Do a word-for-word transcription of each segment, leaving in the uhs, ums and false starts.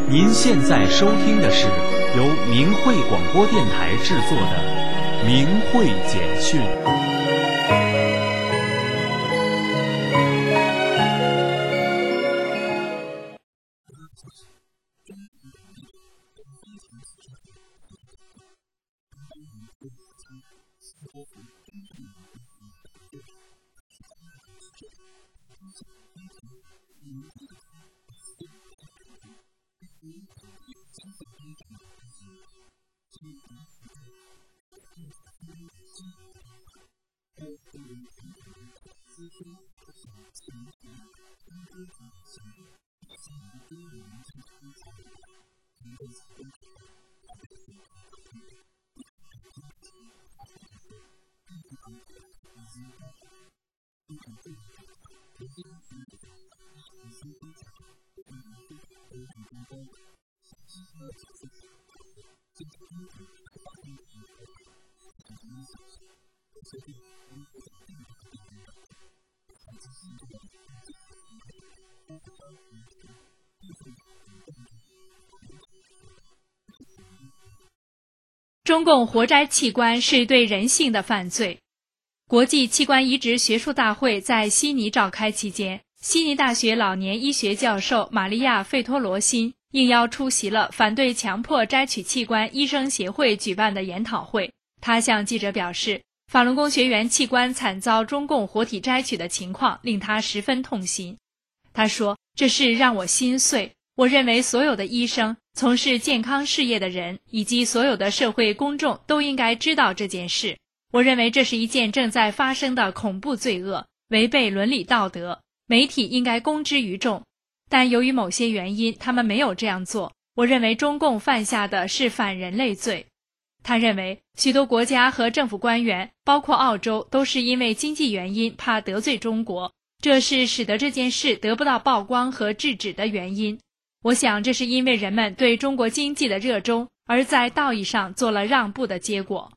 您现在收听的是由明慧广播电台制作的《明慧简讯》。 中共活摘器官是对人性的犯罪。国际器官移植学术大会在悉尼召开期间，悉尼大学老年医学教授玛利亚·费托罗辛应邀出席了反对强迫摘取器官医生协会举办的研讨会。他向记者表示，法轮功学员器官惨遭中共活体摘取的情况令他十分痛心。他说，这事让我心碎。我认为所有的医生、从事健康事业的人以及所有的社会公众都应该知道这件事。我认为这是一件正在发生的恐怖罪恶，违背伦理道德，媒体应该公之于众。但由于某些原因，他们没有这样做。我认为中共犯下的是反人类罪。他认为许多国家和政府官员，包括澳洲，都是因为经济原因怕得罪中国，这是使得这件事得不到曝光和制止的原因。我想这是因为人们对中国经济的热衷，而在道义上做了让步的结果。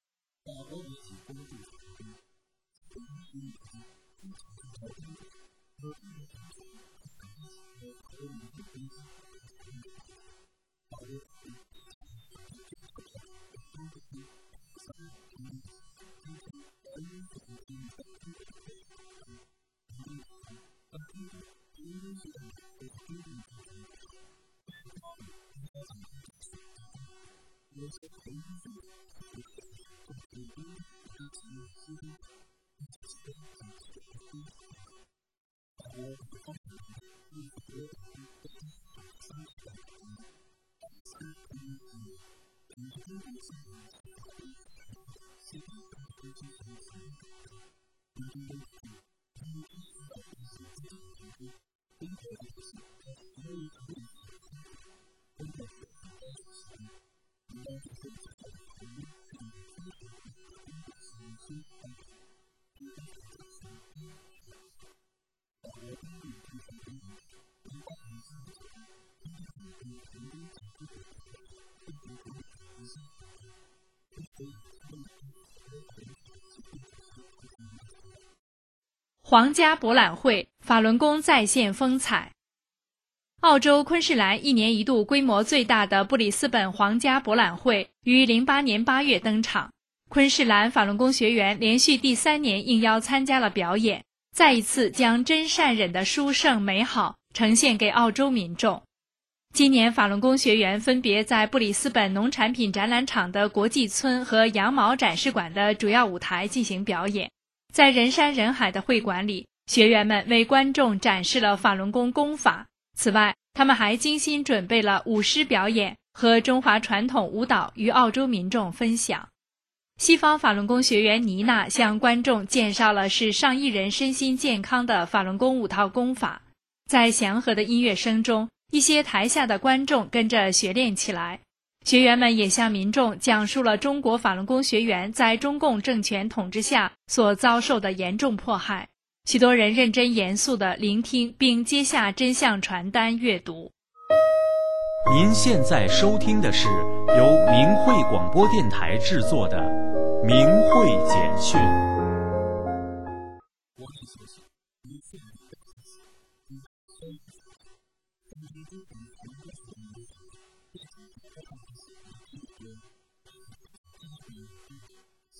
皇家博览会，法轮功再现风采。澳洲昆士兰一年一度规模最大的布里斯本皇家博览会于零八年八月登场，昆士兰法轮功学员连续第三年应邀参加了表演，再一次将真善忍的殊胜美好呈现给澳洲民众。今年法轮功学员分别在布里斯本农产品展览场的国际村和羊毛展示馆的主要舞台进行表演。在人山人海的会馆里，学员们为观众展示了法轮功功法。此外，他们还精心准备了舞狮表演和中华传统舞蹈与澳洲民众分享。西方法轮功学员妮娜向观众介绍了使上亿人身心健康的法轮功五套功法。在祥和的音乐声中，一些台下的观众跟着学练起来。学员们也向民众讲述了中国法轮功学员在中共政权统治下所遭受的严重迫害。许多人认真严肃地聆听并接下真相传单阅读。 您现在收听的是由明慧广播电台制作的《明慧简讯》。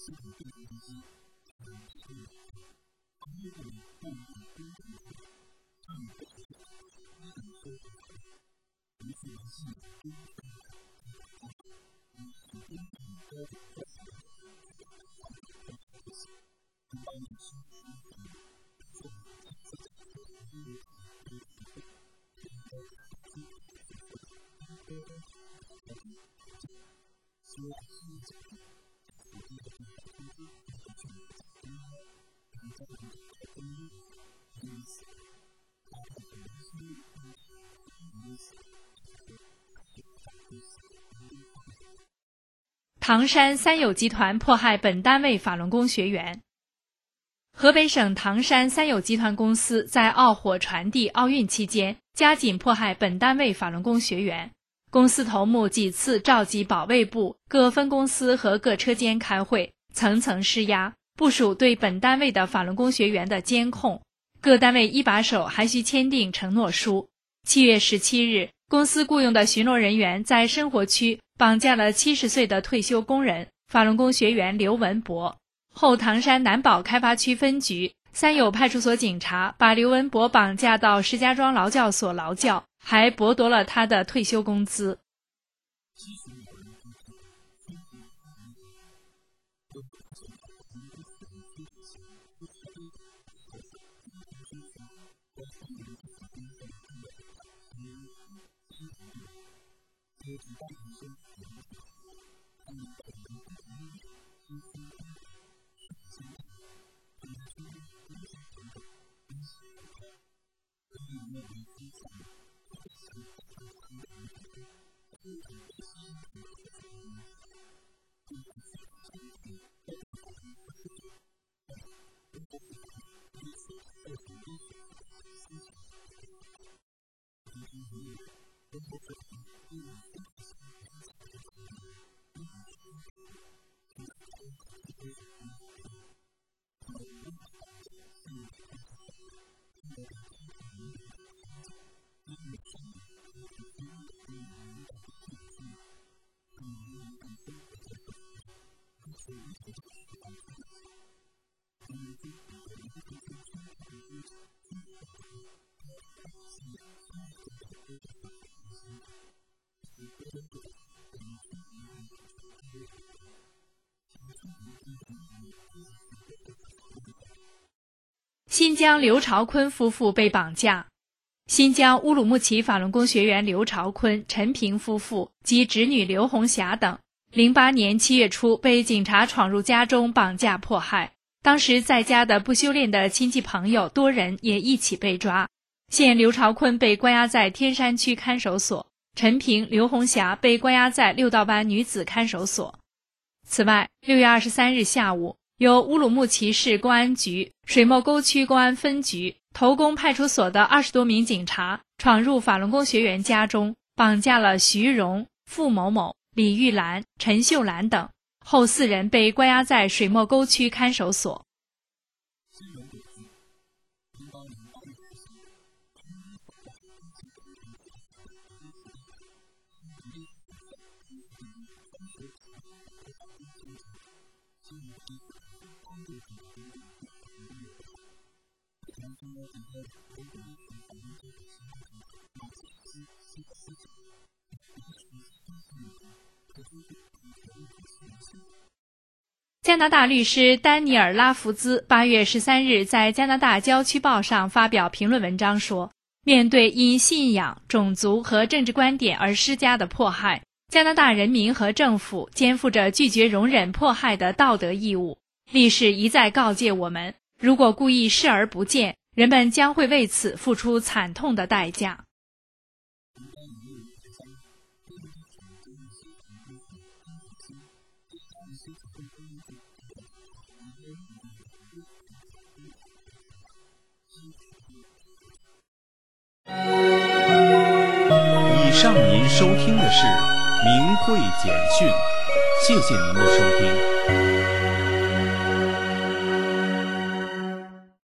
唐山三友集团迫害本单位法轮功学员。河北省唐山三友集团公司在奥火传递奥运期间，加紧迫害本单位法轮功学员。公司头目几次召集保卫部、各分公司和各车间开会，层层施压，部署对本单位的法轮功学员的监控。各单位一把手还需签订承诺书。七月十七日，公司雇佣的巡逻人员在生活区绑架了七十岁的退休工人、法轮功学员刘文博。后唐山南宝开发区分局三友派出所警察把刘文博绑架到石家庄劳教所劳教，还剥夺了他的退休工资。新疆刘朝坤夫妇被绑架。新疆乌鲁木齐法轮功学员刘朝坤、陈平夫妇及侄女刘红霞等，零八年七月初被警察闯入家中绑架迫害。当时在家的不修炼的亲戚朋友多人也一起被抓。现刘朝坤被关押在天山区看守所，陈平、刘红霞被关押在六道班女子看守所。此外，六月二十三日下午，由乌鲁木齐市公安局水墨沟区公安分局头宫派出所的二十多名警察闯入法轮功学员家中，绑架了徐荣、付某某、李玉兰、陈秀兰等，后四人被关押在水墨沟区看守所。加拿大律师丹尼尔·拉福兹八月十三日在加拿大郊区报上发表评论文章说，面对因信仰、种族和政治观点而施加的迫害，加拿大人民和政府肩负着拒绝容忍迫害的道德义务。历史一再告诫我们，如果故意视而不见，人们将会为此付出惨痛的代价。 以上您收听的是明慧简讯，谢谢您的收听。